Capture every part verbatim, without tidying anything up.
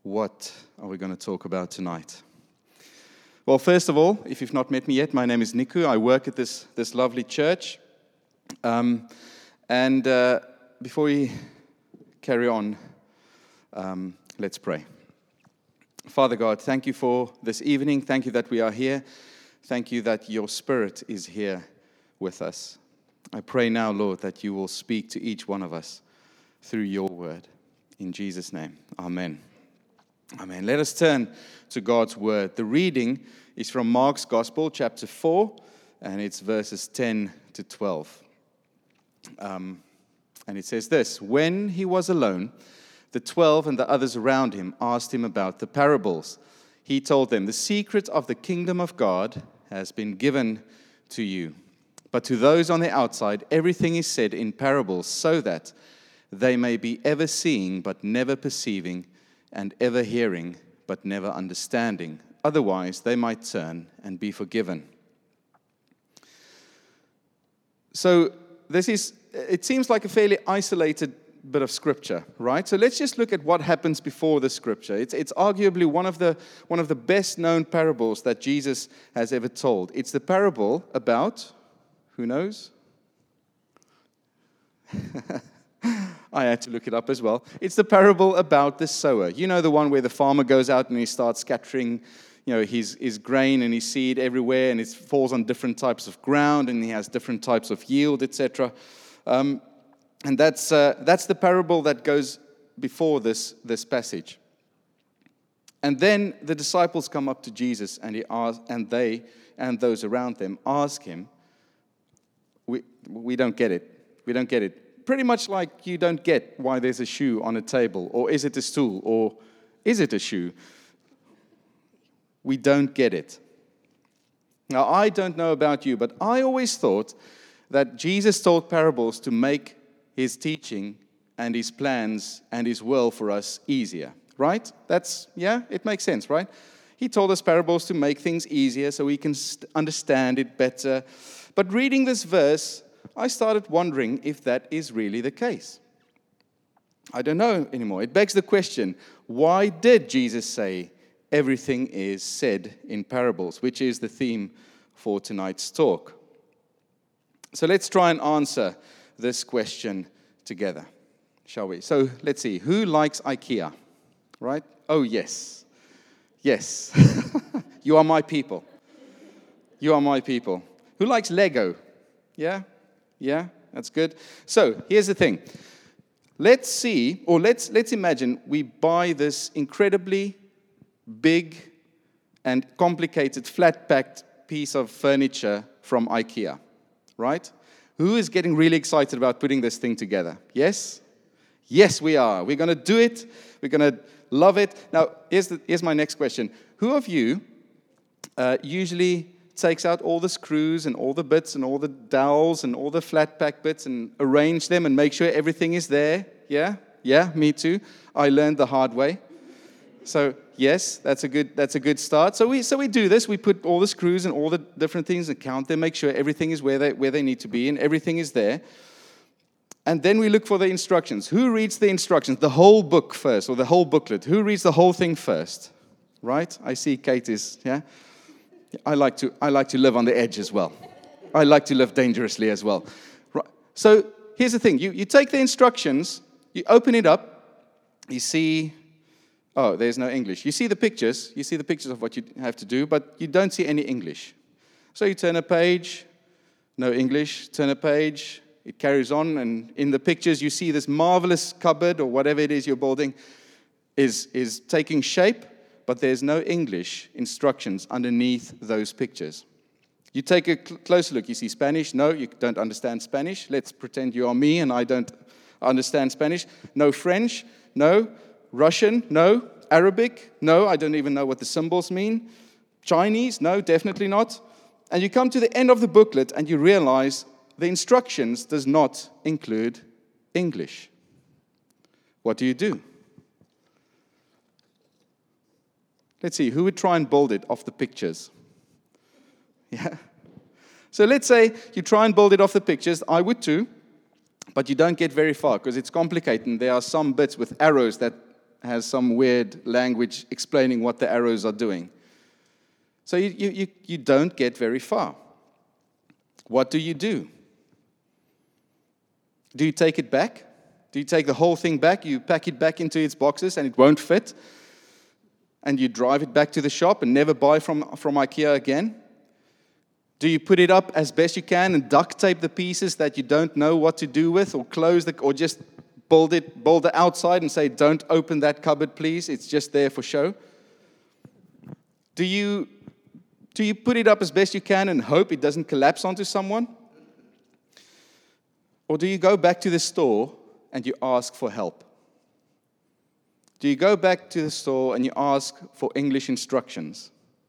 What are we going to talk about tonight? Well, first of all, if you've not met me yet, my name is Niku. I work at this, this lovely church. Um, and uh, before we carry on, um, let's pray. Father God, thank you for this evening. Thank you that we are here. Thank you that your Spirit is here with us. I pray now, Lord, that you will speak to each one of us through your word. In Jesus' name, amen. Amen. Let us turn to God's word. The reading is from Mark's Gospel, chapter four, and it's verses ten to twelve. Um, and it says this: When he was alone, the twelve and the others around him asked him about the parables. He told them, "The secret of the kingdom of God has been given to you. But to those on the outside, everything is said in parables, so that they may be ever seeing but never perceiving, and ever hearing, but never understanding. Otherwise, they might turn and be forgiven." So this is, it seems like a fairly isolated bit of scripture, right? So let's just look at what happens before the scripture. It's, it's arguably one of the one of the best-known parables that Jesus has ever told. It's the parable about, who knows? I had to look it up as well. It's the parable about the sower. You know, the one where the farmer goes out and he starts scattering, you know, his, his grain and his seed everywhere, and it falls on different types of ground, and he has different types of yield, et cetera. Um, and that's uh, that's the parable that goes before this this passage. And then the disciples come up to Jesus, and he asks, and they and those around them ask him, "We we don't get it. We don't get it." Pretty much like you don't get why there's a shoe on a table, or is it a stool, or is it a shoe? We don't get it. Now, I don't know about you, but I always thought that Jesus told parables to make his teaching and his plans and his will for us easier, right? That's, yeah, it makes sense, right? He told us parables to make things easier so we can understand it better. But reading this verse, I started wondering if that is really the case. I don't know anymore. It begs the question, why did Jesus say everything is said in parables, which is the theme for tonight's talk? So let's try and answer this question together, shall we? So let's see. Who likes IKEA? Right? Oh, yes. Yes. You are my people. You are my people. Who likes Lego? Yeah? Yeah, that's good. So here's the thing. Let's see, or let's let's imagine we buy this incredibly big and complicated flat-packed piece of furniture from IKEA, right? Who is getting really excited about putting this thing together? Yes? Yes, we are. We're going to do it. We're going to love it. Now, here's the, here's my next question. Who of you uh, usually takes out all the screws and all the bits and all the dowels and all the flat pack bits and arrange them and make sure everything is there? Yeah? Yeah, me too. I learned the hard way. So, yes, that's a good that's a good start. So we so we do this. We put all the screws and all the different things and count them, make sure everything is where they where they need to be and everything is there. And then we look for the instructions. Who reads the instructions? The whole book first, or the whole booklet? Who reads the whole thing first? Right? I see Kate is, yeah? I like to I like to live on the edge as well. I like to live dangerously as well. Right. So here's the thing. You you take the instructions, you open it up, you see, oh, there's no English. You see the pictures, you see the pictures of what you have to do, but you don't see any English. So you turn a page, no English, turn a page, it carries on, and in the pictures you see this marvelous cupboard or whatever it is you're building is, is taking shape, but there's no English instructions underneath those pictures. You take a cl- closer look, you see Spanish. No, you don't understand Spanish. Let's pretend you are me and I don't understand Spanish. No French. No. Russian. No. Arabic. No, I don't even know what the symbols mean. Chinese. No, definitely not. And you come to the end of the booklet and you realize the instructions does not include English. What do you do? Let's see, who would try and build it off the pictures? Yeah. So let's say you try and build it off the pictures. I would too, but you don't get very far because it's complicated. And there are some bits with arrows that has some weird language explaining what the arrows are doing. So you, you, you, you don't get very far. What do you do? Do you take it back? Do you take the whole thing back? You pack it back into its boxes and it won't fit? And you drive it back to the shop and never buy from, from IKEA again? Do you put it up as best you can and duct tape the pieces that you don't know what to do with, or close the, or just build it, build the outside and say, don't open that cupboard, please. It's just there for show. Do you, do you put it up as best you can and hope it doesn't collapse onto someone? Or do you go back to the store and you ask for help? Do you go back to the store and you ask for English instructions?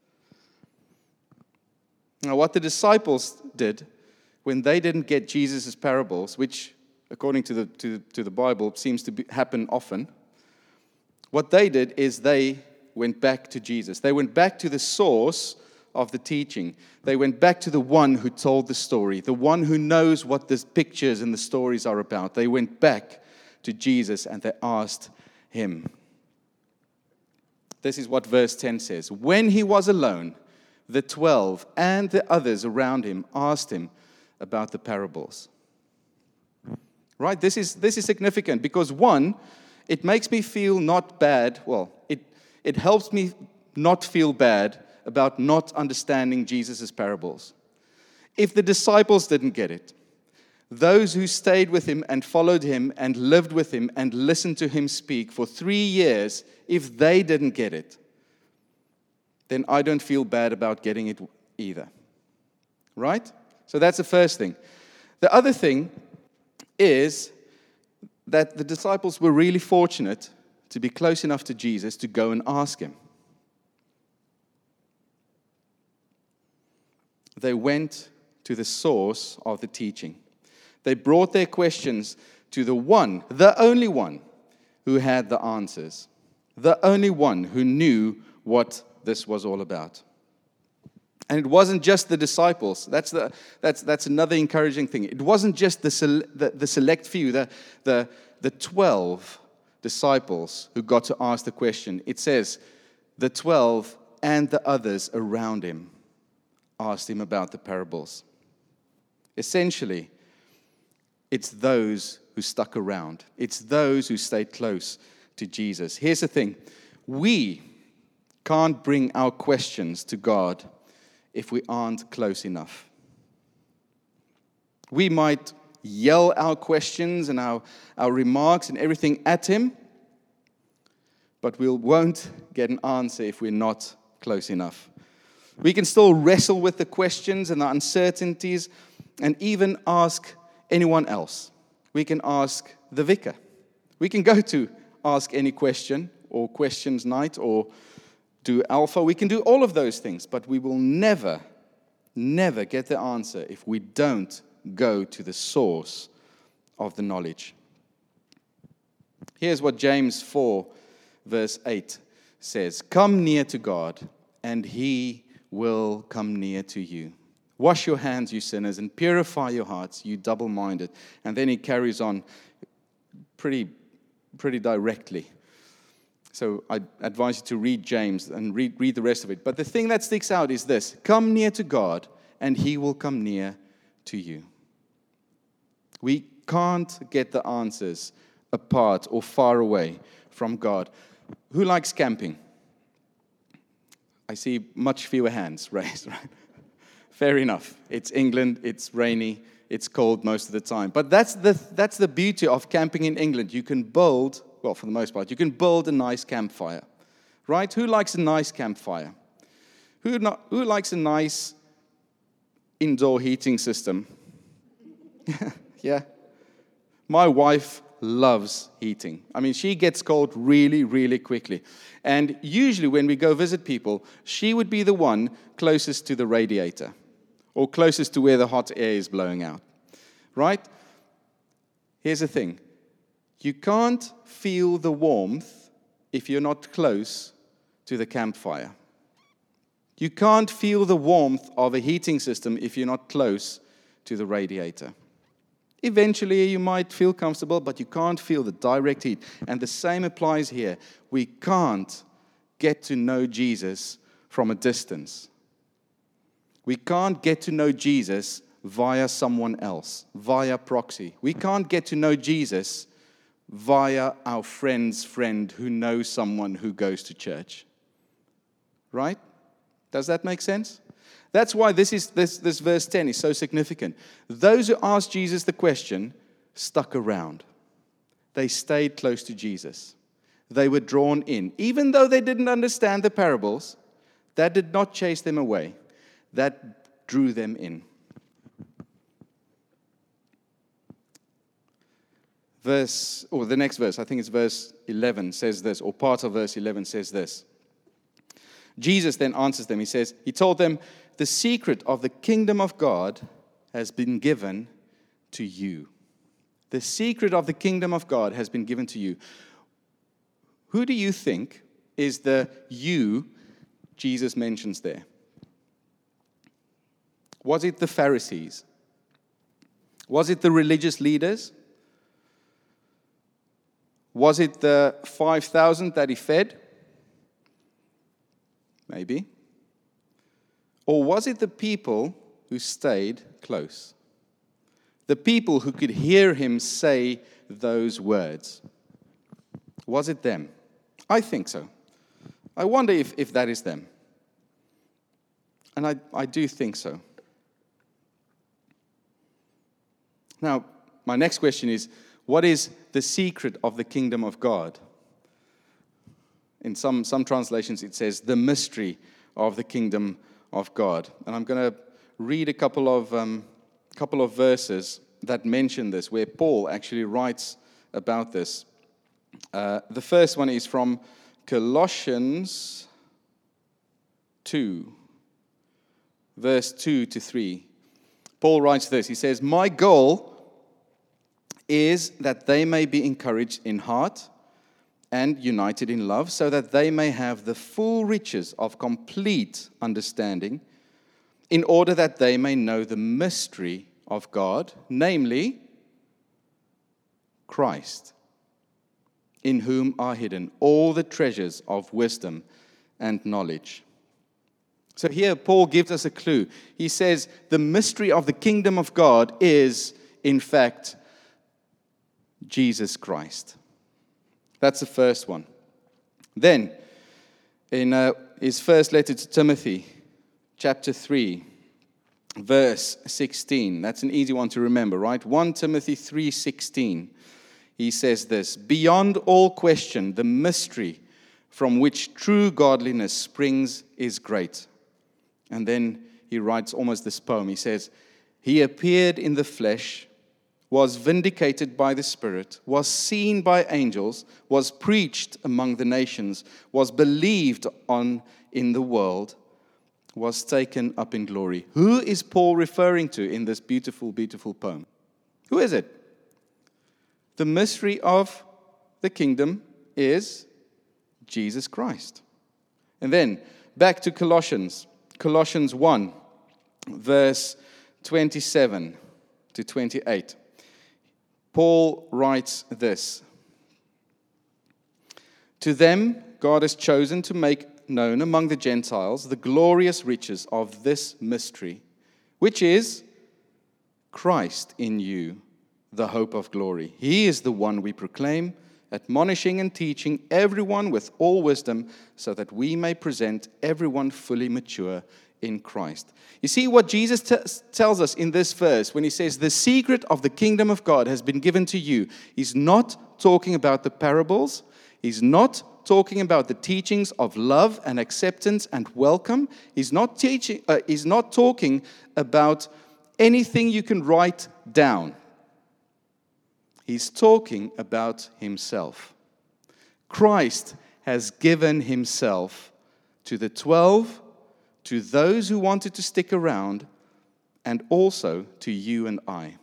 Now, what the disciples did when they didn't get Jesus' parables, which, according to the, to, to the Bible, seems to be, happen often, what they did is they went back to Jesus. They went back to the source of the teaching. They went back to the one who told the story, the one who knows what the pictures and the stories are about. They went back to Jesus and they asked him. This is what verse ten says. When he was alone, the twelve and the others around him asked him about the parables. Right? This is, this is significant because, one, it makes me feel not bad. Well, it, it helps me not feel bad about not understanding Jesus' parables. If the disciples didn't get it, those who stayed with him and followed him and lived with him and listened to him speak for three years, if they didn't get it, then I don't feel bad about getting it either. Right? So that's the first thing. The other thing is that the disciples were really fortunate to be close enough to Jesus to go and ask him. They went to the source of the teaching. They brought their questions to the one, the only one, who had the answers. The only one who knew what this was all about. And it wasn't just the disciples. That's the that's that's another encouraging thing. It wasn't just the sele- the, the select few, the, the the twelve disciples who got to ask the question. It says the twelve and the others around him asked him about the parables. Essentially, it's those who stuck around. It's those who stayed close to Jesus. Here's the thing. We can't bring our questions to God if we aren't close enough. We might yell our questions and our, our remarks and everything at him, but we won't get an answer if we're not close enough. We can still wrestle with the questions and the uncertainties and even ask anyone else. We can ask the vicar. We can go to Ask Any Question or Questions Night or do Alpha. We can do all of those things, but we will never, never get the answer if we don't go to the source of the knowledge. Here's what James four, verse eight says. Come near to God, and he will come near to you. Wash your hands, you sinners, and purify your hearts, you double-minded. And then he carries on pretty, pretty directly. So I advise you to read James and read, read the rest of it. But the thing that sticks out is this. Come near to God, and he will come near to you. We can't get the answers apart or far away from God. Who likes camping? I see much fewer hands raised, right? Fair enough. It's England, it's rainy, it's cold most of the time. But that's the that's the beauty of camping in England. You can build, well, for the most part, you can build a nice campfire, right? Who likes a nice campfire? Who not, who likes a nice indoor heating system? Yeah. My wife loves heating. I mean, she gets cold really, really quickly. And usually when we go visit people, she would be the one closest to the radiator or closest to where the hot air is blowing out, right? Here's the thing. You can't feel the warmth if you're not close to the campfire. You can't feel the warmth of a heating system if you're not close to the radiator. Eventually, you might feel comfortable, but you can't feel the direct heat. And the same applies here. We can't get to know Jesus from a distance. We can't get to know Jesus via someone else, via proxy. We can't get to know Jesus via our friend's friend who knows someone who goes to church. Right? Does that make sense? That's why this is this, this verse ten is so significant. Those who asked Jesus the question stuck around. They stayed close to Jesus. They were drawn in. Even though they didn't understand the parables, that did not chase them away. That drew them in. Verse, or the next verse, I think it's verse eleven, says this, or part of verse eleven says this. Jesus then answers them. He says, he told them, the secret of the kingdom of God has been given to you. The secret of the kingdom of God has been given to you. Who do you think is the you Jesus mentions there? Was it the Pharisees? Was it the religious leaders? Was it the five thousand that he fed? Maybe. Or was it the people who stayed close? The people who could hear him say those words? Was it them? I think so. I wonder if, if that is them. And I, I do think so. Now, my next question is, what is the secret of the kingdom of God? In some, some translations, it says the mystery of the kingdom of God. And I'm going to read a couple of, um, couple of verses that mention this, where Paul actually writes about this. Uh, the first one is from Colossians two, verse two to three. Paul writes this. He says, my goal is that they may be encouraged in heart and united in love, so that they may have the full riches of complete understanding, in order that they may know the mystery of God, namely Christ, in whom are hidden all the treasures of wisdom and knowledge. So here Paul gives us a clue. He says the mystery of the kingdom of God is, in fact, Jesus Christ. That's the first one. Then, in uh, his first letter to Timothy, chapter three, verse sixteen. That's an easy one to remember, right? First Timothy three sixteen. He says this, beyond all question, the mystery from which true godliness springs is great. And then he writes almost this poem. He says, he appeared in the flesh, was vindicated by the Spirit, was seen by angels, was preached among the nations, was believed on in the world, was taken up in glory. Who is Paul referring to in this beautiful, beautiful poem? Who is it? The mystery of the kingdom is Jesus Christ. And then, back to Colossians. Colossians one, verse twenty-seven to twenty-eight. Paul writes this. To them, God has chosen to make known among the Gentiles the glorious riches of this mystery, which is Christ in you, the hope of glory. He is the one we proclaim, admonishing and teaching everyone with all wisdom, so that we may present everyone fully mature in Christ. You see what Jesus t- tells us in this verse when he says, the secret of the kingdom of God has been given to you. He's not talking about the parables. He's not talking about the teachings of love and acceptance and welcome. He's not teaching. Uh, he's not talking about anything you can write down. He's talking about himself. Christ has given himself to the twelve, to those who wanted to stick around, and also to you and I.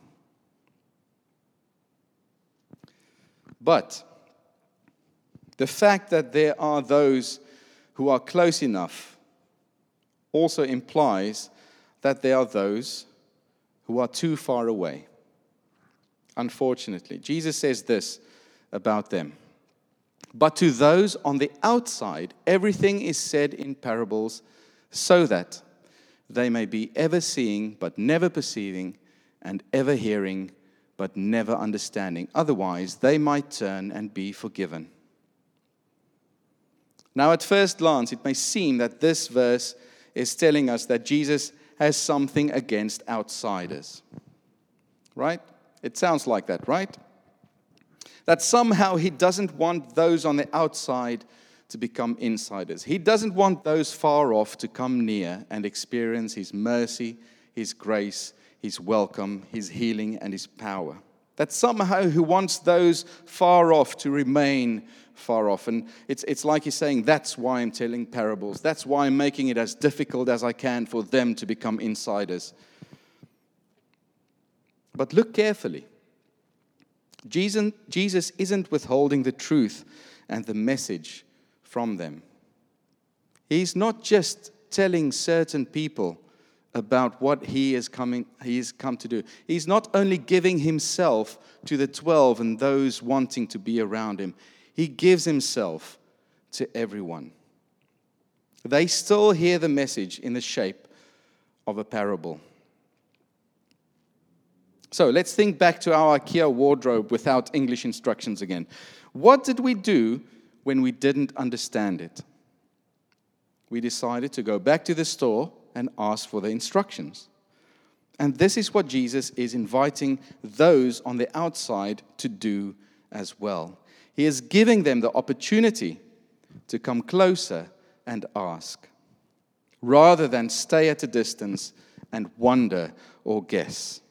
But the fact that there are those who are close enough also implies that there are those who are too far away. Unfortunately, Jesus says this about them. But to those on the outside, everything is said in parables, so that they may be ever seeing but never perceiving, and ever hearing but never understanding. Otherwise, they might turn and be forgiven. Now, at first glance, it may seem that this verse is telling us that Jesus has something against outsiders. Right? It sounds like that, right? That somehow he doesn't want those on the outside to become insiders. He doesn't want those far off to come near and experience his mercy, his grace, his welcome, his healing, and his power. That somehow he wants those far off to remain far off. And it's, it's like he's saying, that's why I'm telling parables. That's why I'm making it as difficult as I can for them to become insiders. But look carefully. Jesus, Jesus isn't withholding the truth and the message from them. He's not just telling certain people about what he is coming, he has come to do. He's not only giving himself to the twelve and those wanting to be around him. He gives himself to everyone. They still hear the message in the shape of a parable. So let's think back to our IKEA wardrobe without English instructions again. What did we do when we didn't understand it? We decided to go back to the store and ask for the instructions. And this is what Jesus is inviting those on the outside to do as well. He is giving them the opportunity to come closer and ask, rather than stay at a distance and wonder or guess.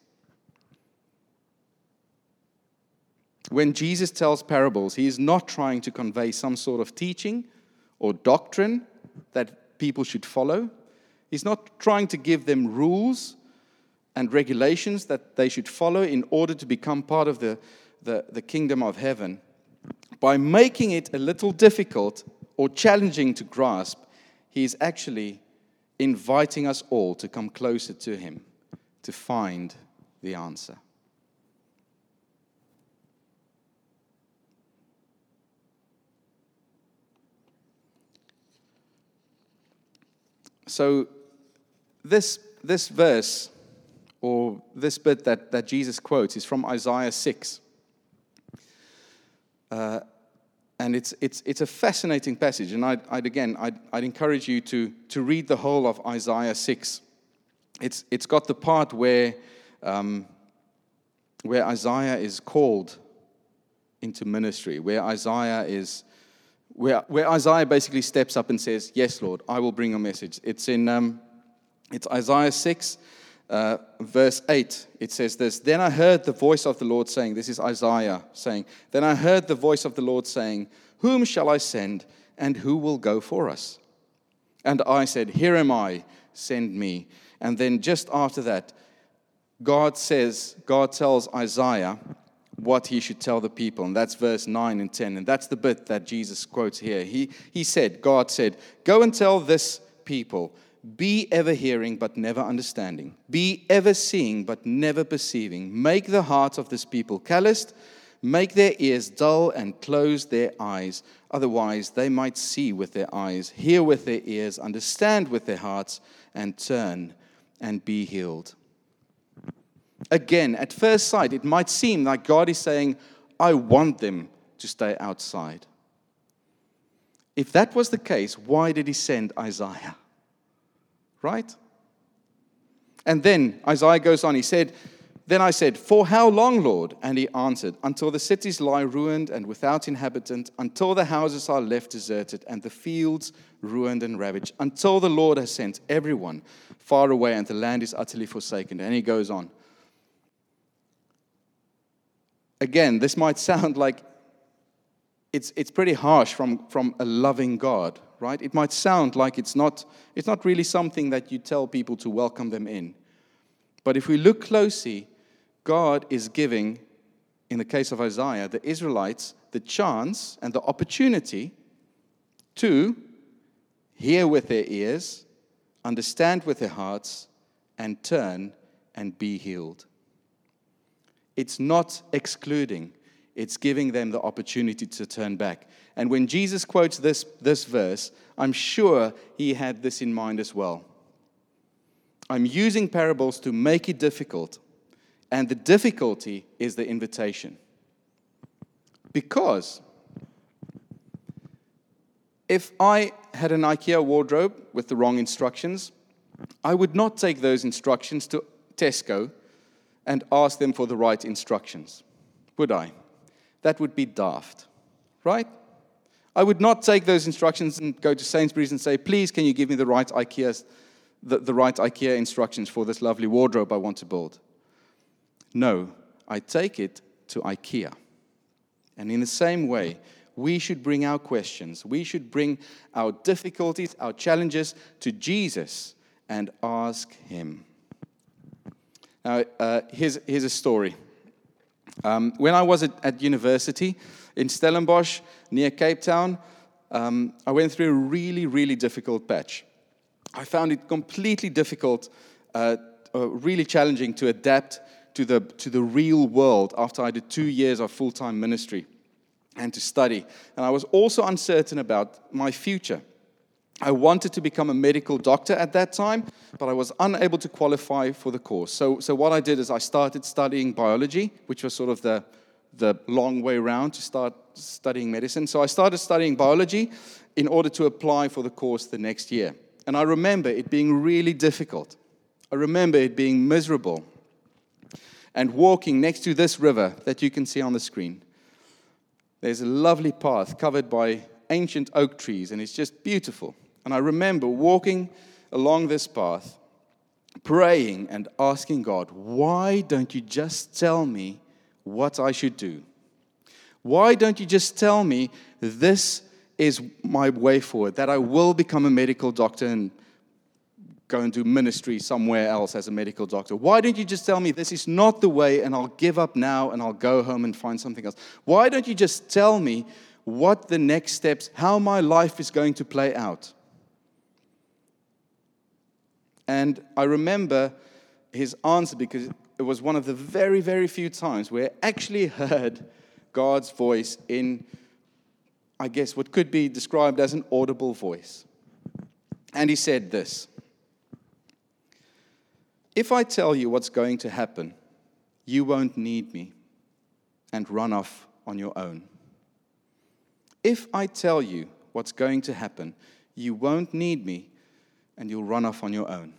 When Jesus tells parables, he is not trying to convey some sort of teaching or doctrine that people should follow. He's not trying to give them rules and regulations that they should follow in order to become part of the, the, the kingdom of heaven. By making it a little difficult or challenging to grasp, he is actually inviting us all to come closer to him, to find the answer. So this, this verse, or this bit that, that Jesus quotes, is from Isaiah six. Uh, and it's, it's, it's a fascinating passage. And I'd, I'd again, I'd, I'd encourage you to, to read the whole of Isaiah six. It's, it's got the part where, um, where Isaiah is called into ministry, where Isaiah is... Where, where Isaiah basically steps up and says, yes, Lord, I will bring a message. It's in um, it's Isaiah six, uh, verse eight. It says this, Then I heard the voice of the Lord saying, this is Isaiah saying, Then I heard the voice of the Lord saying, Whom shall I send, and who will go for us? And I said, Here am I, send me. And then just after that, God says, God tells Isaiah what he should tell the people. And that's verse nine and ten. And that's the bit that Jesus quotes here. He, he said, God said, Go and tell this people, be ever hearing but never understanding. Be ever seeing but never perceiving. Make the hearts of this people calloused. Make their ears dull and close their eyes. Otherwise they might see with their eyes, hear with their ears, understand with their hearts, and turn and be healed. Again, at first sight, it might seem like God is saying, I want them to stay outside. If that was the case, why did he send Isaiah? Right? And then Isaiah goes on, he said, Then I said, For how long, Lord? And he answered, Until the cities lie ruined and without inhabitant, until the houses are left deserted and the fields ruined and ravaged, until the Lord has sent everyone far away and the land is utterly forsaken. And he goes on. Again, this might sound like it's it's pretty harsh from, from a loving God, right? It might sound like it's not it's not really something that you tell people to welcome them in. But if we look closely, God is giving, in the case of Isaiah, the Israelites the chance and the opportunity to hear with their ears, understand with their hearts, and turn and be healed. It's not excluding. It's giving them the opportunity to turn back. And when Jesus quotes this, this verse, I'm sure he had this in mind as well. I'm using parables to make it difficult, and the difficulty is the invitation. Because if I had an IKEA wardrobe with the wrong instructions, I would not take those instructions to Tesco and ask them for the right instructions, would I? That would be daft, right? I would not take those instructions and go to Sainsbury's and say, please, can you give me the right IKEA, the, the right IKEA instructions for this lovely wardrobe I want to build? No, I take it to IKEA. And in the same way, we should bring our questions, we should bring our difficulties, our challenges to Jesus and ask him. Now, uh, here's, here's a story. Um, when I was at, at university in Stellenbosch, near Cape Town, um, I went through a really, really difficult patch. I found it completely difficult, uh, uh, really challenging to adapt to the, to the real world after I did two years of full-time ministry and to study. And I was also uncertain about my future. I wanted to become a medical doctor at that time, but I was unable to qualify for the course. So, so what I did is I started studying biology, which was sort of the, the long way round to start studying medicine. So I started studying biology in order to apply for the course the next year. And I remember it being really difficult. I remember it being miserable. And walking next to this river that you can see on the screen, there's a lovely path covered by ancient oak trees, and it's just beautiful. And I remember walking along this path, praying and asking God, why don't you just tell me what I should do? Why don't you just tell me this is my way forward, that I will become a medical doctor and go and do ministry somewhere else as a medical doctor? Why don't you just tell me this is not the way and I'll give up now and I'll go home and find something else? Why don't you just tell me what the next steps, how my life is going to play out? And I remember his answer because it was one of the very, very few times where I actually heard God's voice in, I guess, what could be described as an audible voice. And he said this: if I tell you what's going to happen, you won't need me and run off on your own. If I tell you what's going to happen, you won't need me and you'll run off on your own.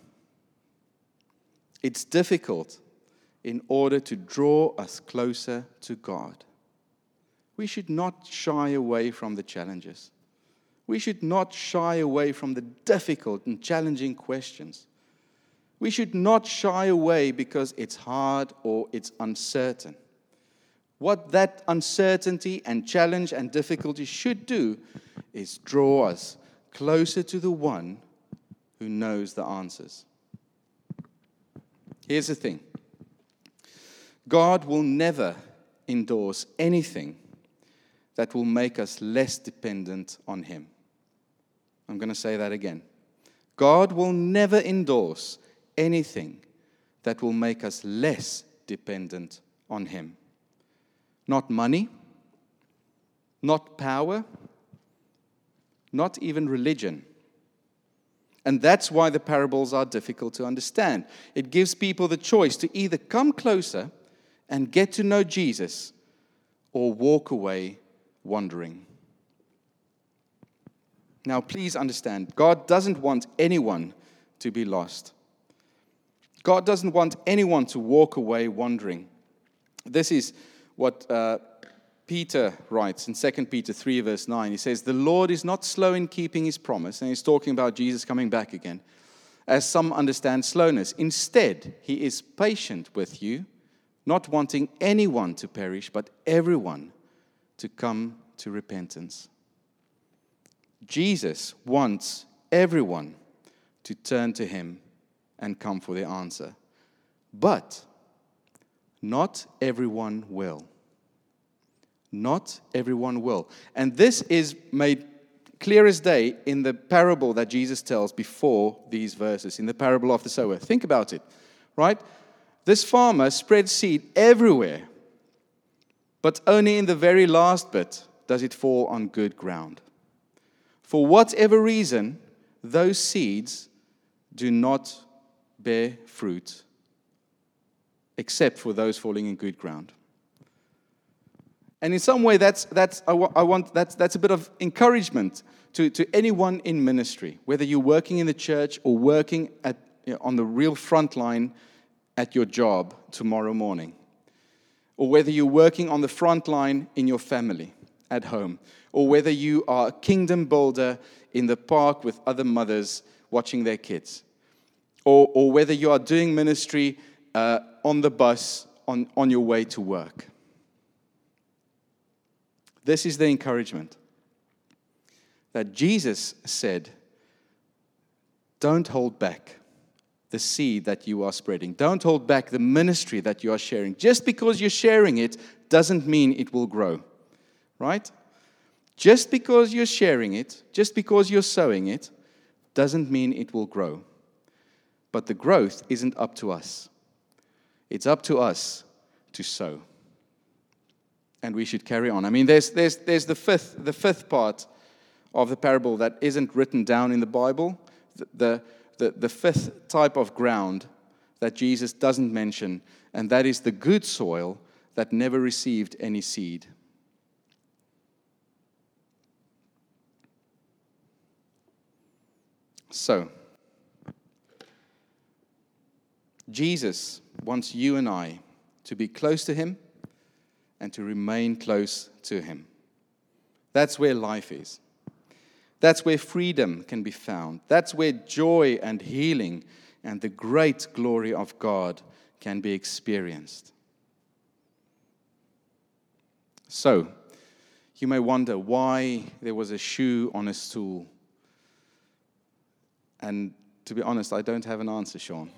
It's difficult in order to draw us closer to God. We should not shy away from the challenges. We should not shy away from the difficult and challenging questions. We should not shy away because it's hard or it's uncertain. What that uncertainty and challenge and difficulty should do is draw us closer to the one who knows the answers. Here's the thing. God will never endorse anything that will make us less dependent on him. I'm going to say that again. God will never endorse anything that will make us less dependent on him. Not money, not power, not even religion. And that's why the parables are difficult to understand. It gives people the choice to either come closer and get to know Jesus or walk away wandering. Now, please understand, God doesn't want anyone to be lost. God doesn't want anyone to walk away wandering. This is what uh, Peter writes in Second Peter three, verse nine. He says, the Lord is not slow in keeping his promise. And he's talking about Jesus coming back again. As some understand slowness. Instead, he is patient with you, not wanting anyone to perish, but everyone to come to repentance. Jesus wants everyone to turn to him and come for the answer. But not everyone will. Not everyone will. And this is made clear as day in the parable that Jesus tells before these verses, in the parable of the sower. Think about it, right? This farmer spread seed everywhere, But only in the very last bit does it fall on good ground. For whatever reason, those seeds do not bear fruit, except for those falling in good ground. And in some way, that's that's I, wa- I want that's that's a bit of encouragement to, to anyone in ministry, whether you're working in the church or working at you know, on the real front line at your job tomorrow morning, or whether you're working on the front line in your family at home, or whether you are a kingdom builder in the park with other mothers watching their kids, or or whether you are doing ministry uh, on the bus on, on your way to work. This is the encouragement that Jesus said, don't hold back the seed that you are spreading. Don't hold back the ministry that you are sharing. Just because you're sharing it doesn't mean it will grow, right? Just because you're sharing it, just because you're sowing it, doesn't mean it will grow. But the growth isn't up to us. It's up to us to sow. And we should carry on. I mean, there's there's there's the fifth the fifth part of the parable that isn't written down in the Bible. The the the, the fifth type of ground that Jesus doesn't mention, and that is the good soil that never received any seed. So, Jesus wants you and I to be close to Him and to remain close to Him. That's where life is. That's where freedom can be found. That's where joy and healing and the great glory of God can be experienced. So, you may wonder why there was a shoe on a stool. And to be honest, I don't have an answer, Sean.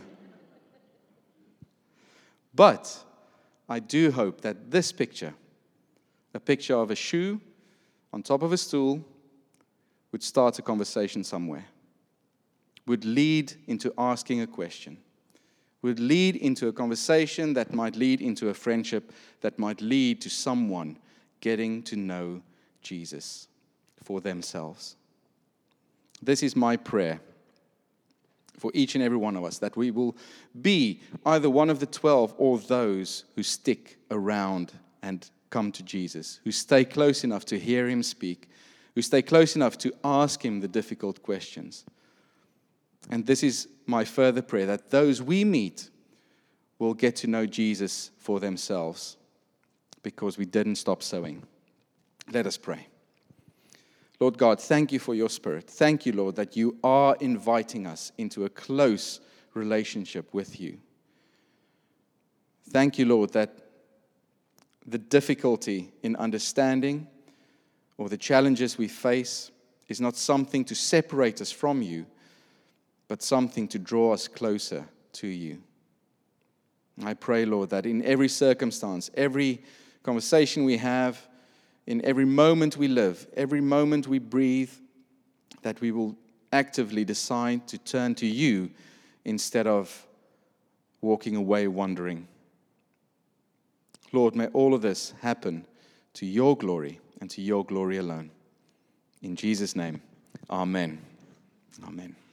But I do hope that this picture, a picture of a shoe on top of a stool, would start a conversation somewhere, would lead into asking a question, would lead into a conversation that might lead into a friendship, that might lead to someone getting to know Jesus for themselves. This is my prayer for each and every one of us, that we will be either one of the twelve or those who stick around and come to Jesus, who stay close enough to hear Him speak, who stay close enough to ask Him the difficult questions. And this is my further prayer, that those we meet will get to know Jesus for themselves, because we didn't stop sowing. Let us pray. Lord God, thank you for your Spirit. Thank you, Lord, that you are inviting us into a close relationship with you. Thank you, Lord, that the difficulty in understanding or the challenges we face is not something to separate us from you, but something to draw us closer to you. I pray, Lord, that in every circumstance, every conversation we have, in every moment we live, every moment we breathe, that we will actively decide to turn to you instead of walking away wondering. Lord, may all of this happen to your glory and to your glory alone. In Jesus' name, amen. Amen.